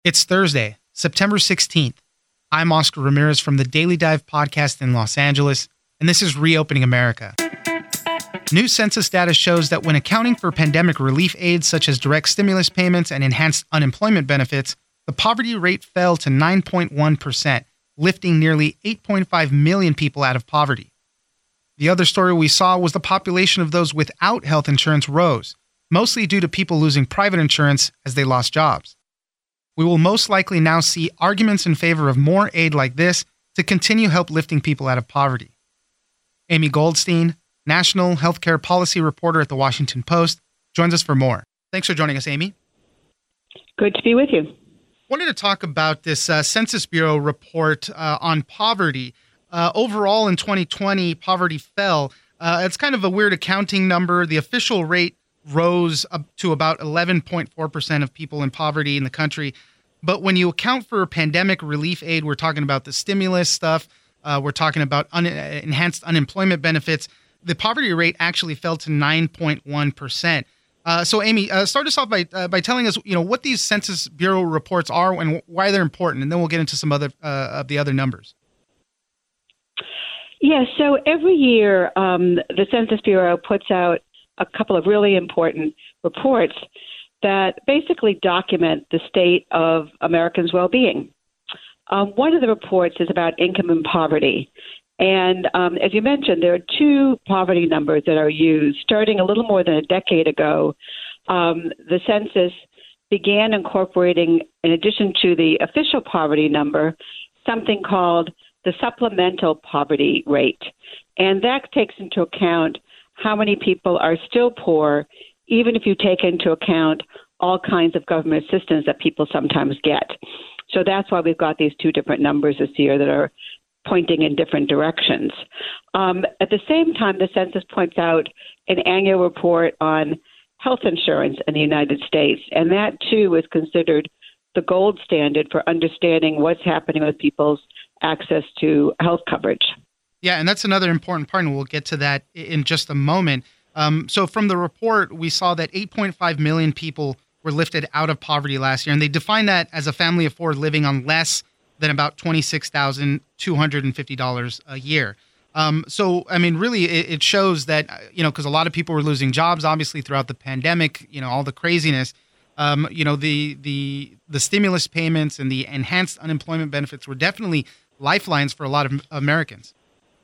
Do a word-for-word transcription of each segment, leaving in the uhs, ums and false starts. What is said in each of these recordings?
It's Thursday, September sixteenth. I'm Oscar Ramirez from the Daily Dive podcast in Los Angeles, and this is Reopening America. New census data shows that when accounting for pandemic relief aids such as direct stimulus payments and enhanced unemployment benefits, the poverty rate fell to nine point one percent, lifting nearly eight point five million people out of poverty. The other story we saw was the population of those without health insurance rose, mostly due to people losing private insurance as they lost jobs. We will most likely now see arguments in favor of more aid like this to continue help lifting people out of poverty. Amy Goldstein, National Healthcare Policy Reporter at The Washington Post, joins us for more. Thanks for joining us, Amy. Good to be with you. Wanted to talk about this uh, Census Bureau report uh, on poverty. Uh, overall, in twenty twenty, poverty fell. Uh, it's kind of a weird accounting number. The official rate rose up to about eleven point four percent of people in poverty in the country. But when you account for pandemic relief aid, we're talking about the stimulus stuff, uh, we're talking about un- enhanced unemployment benefits, the poverty rate actually fell to nine point one percent. Uh, so, Amy, uh, start us off by uh, by telling us, you know, what these Census Bureau reports are and why they're important, and then we'll get into some other uh, of the other numbers. Yeah, so every year um, the Census Bureau puts out a couple of really important reports that basically document the state of Americans' well-being. Um, one of the reports is about income and poverty. And um, as you mentioned, there are two poverty numbers that are used. Starting a little more than a decade ago, um, the census began incorporating, in addition to the official poverty number, something called the supplemental poverty rate. And that takes into account how many people are still poor, even if you take into account all kinds of government assistance that people sometimes get. So that's why we've got these two different numbers this year that are pointing in different directions. Um, at the same time, the census points out an annual report on health insurance in the United States, and that too is considered the gold standard for understanding what's happening with people's access to health coverage. Yeah, and that's another important part, and we'll get to that in just a moment. Um, so from the report, we saw that eight point five million people were lifted out of poverty last year, and they define that as a family of four living on less than about twenty-six thousand two hundred fifty dollars a year. Um, so, I mean, really, it, it shows that, you know, because a lot of people were losing jobs, obviously, throughout the pandemic, you know, all the craziness, um, you know, the, the, the stimulus payments and the enhanced unemployment benefits were definitely lifelines for a lot of Americans.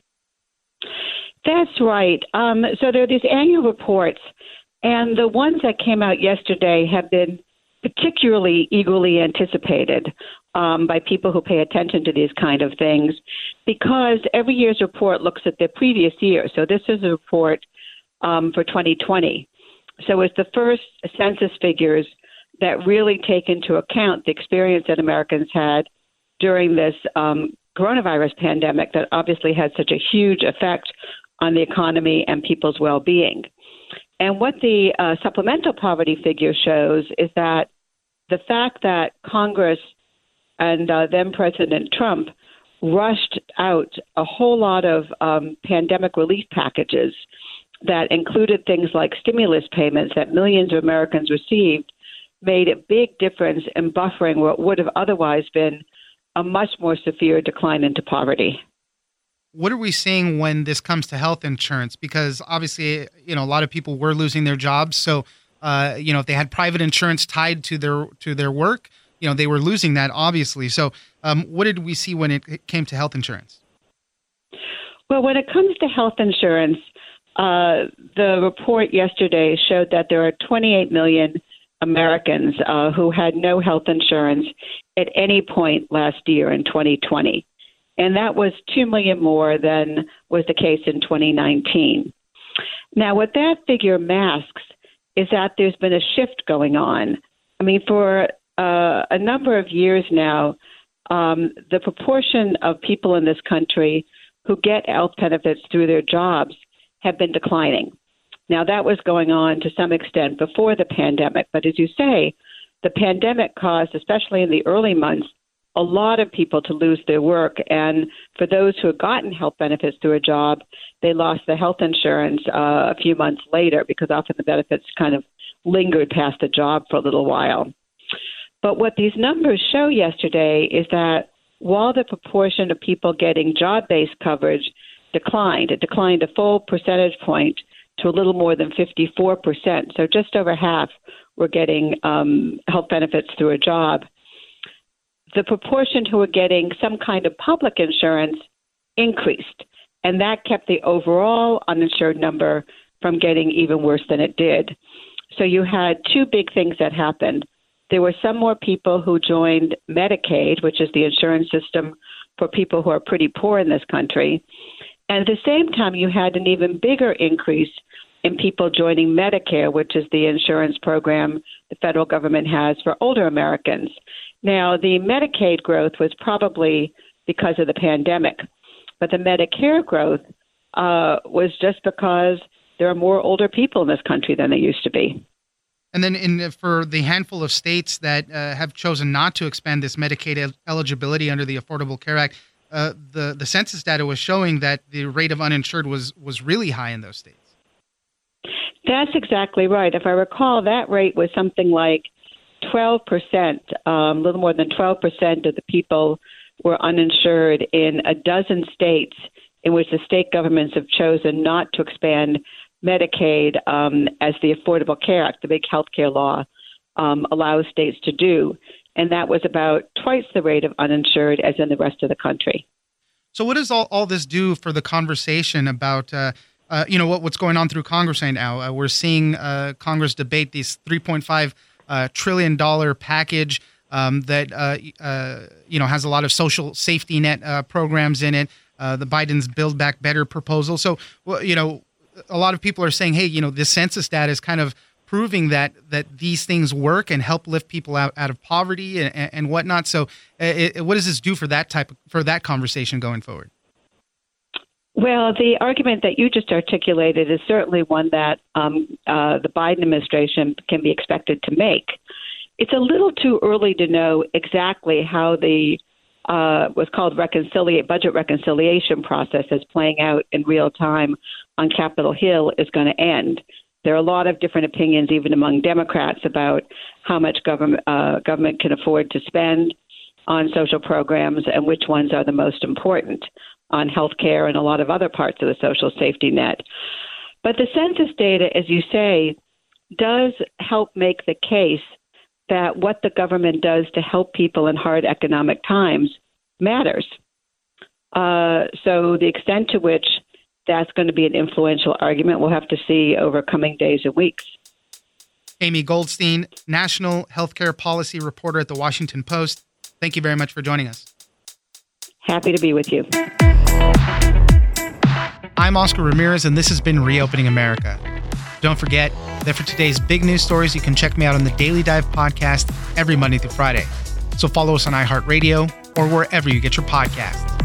That's right. Um, so there are these annual reports, and the ones that came out yesterday have been particularly eagerly anticipated um, by people who pay attention to these kind of things, because every year's report looks at the previous year. So this is a report um, for twenty twenty. So it's the first census figures that really take into account the experience that Americans had during this um, coronavirus pandemic that obviously had such a huge effect on the economy and people's well-being. And what the uh, supplemental poverty figure shows is that the fact that Congress and uh, then President Trump rushed out a whole lot of um, pandemic relief packages that included things like stimulus payments that millions of Americans received made a big difference in buffering what would have otherwise been a much more severe decline into poverty. What are we seeing when this comes to health insurance? Because obviously, you know, a lot of people were losing their jobs. So, uh, you know, if they had private insurance tied to their to their work, you know, they were losing that, obviously. So um, what did we see when it came to health insurance? Well, when it comes to health insurance, uh, the report yesterday showed that there are twenty-eight million Americans uh, who had no health insurance at any point last year in twenty twenty. And that was two million more than was the case in twenty nineteen. Now, what that figure masks is that there's been a shift going on. I mean, for uh, a number of years now, um, the proportion of people in this country who get health benefits through their jobs have been declining. Now, that was going on to some extent before the pandemic. But as you say, the pandemic caused, especially in the early months, a lot of people to lose their work. And for those who had gotten health benefits through a job, they lost their health insurance uh, a few months later because often the benefits kind of lingered past the job for a little while. But what these numbers show yesterday is that while the proportion of people getting job-based coverage declined, it declined a full percentage point to a little more than fifty-four percent. So just over half were getting um, health benefits through a job. The proportion who were getting some kind of public insurance increased, and that kept the overall uninsured number from getting even worse than it did. So you had two big things that happened. There were some more people who joined Medicaid, which is the insurance system for people who are pretty poor in this country. And at the same time, you had an even bigger increase in people joining Medicare, which is the insurance program the federal government has for older Americans. Now, the Medicaid growth was probably because of the pandemic, but the Medicare growth uh, was just because there are more older people in this country than there used to be. And then in for the handful of states that uh, have chosen not to expand this Medicaid el- eligibility under the Affordable Care Act, uh, the, the census data was showing that the rate of uninsured was, was really high in those states. That's exactly right. If I recall, that rate was something like twelve percent, um, a little more than twelve percent of the people were uninsured in a dozen states in which the state governments have chosen not to expand Medicaid um, as the Affordable Care Act, the big health care law, um, allows states to do. And that was about twice the rate of uninsured as in the rest of the country. So what does all, all this do for the conversation about, uh, uh, you know, what, what's going on through Congress right now? Uh, we're seeing uh, Congress debate these three point five uh, trillion dollars package um, that, uh, uh, you know, has a lot of social safety net uh, programs in it. Uh, the Biden's Build Back Better proposal. So, well, you know, a lot of people are saying, hey, you know, this census data is kind of proving that that these things work and help lift people out, out of poverty and, and whatnot. So uh, it, what does this do for that type of, for that conversation going forward? Well, the argument that you just articulated is certainly one that um, uh, the Biden administration can be expected to make. It's a little too early to know exactly how the uh, what's called reconciliate budget reconciliation process is playing out in real time on Capitol Hill is going to end. There are a lot of different opinions, even among Democrats, about how much government uh, government can afford to spend on social programs and which ones are the most important on health care and a lot of other parts of the social safety net. But the census data, as you say, does help make the case that what the government does to help people in hard economic times matters. Uh, so the extent to which that's going to be an influential argument, we'll have to see over coming days and weeks. Amy Goldstein, National Healthcare Policy Reporter at The Washington Post. Thank you very much for joining us. Happy to be with you. I'm Oscar Ramirez, and this has been Reopening America. Don't forget that for today's big news stories, you can check me out on the Daily Dive podcast every Monday through Friday. So follow us on iHeartRadio or wherever you get your podcasts.